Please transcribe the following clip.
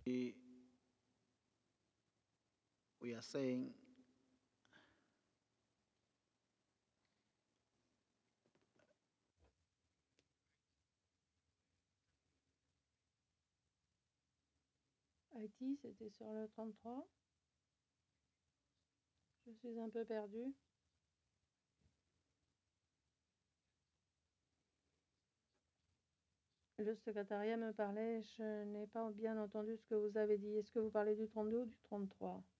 we are saying Haïti, c'était sur le 33. Je suis un peu perdue. Le secrétariat me parlait, je n'ai pas bien entendu ce que vous avez dit. Est-ce que vous parlez du 32 ou du 33?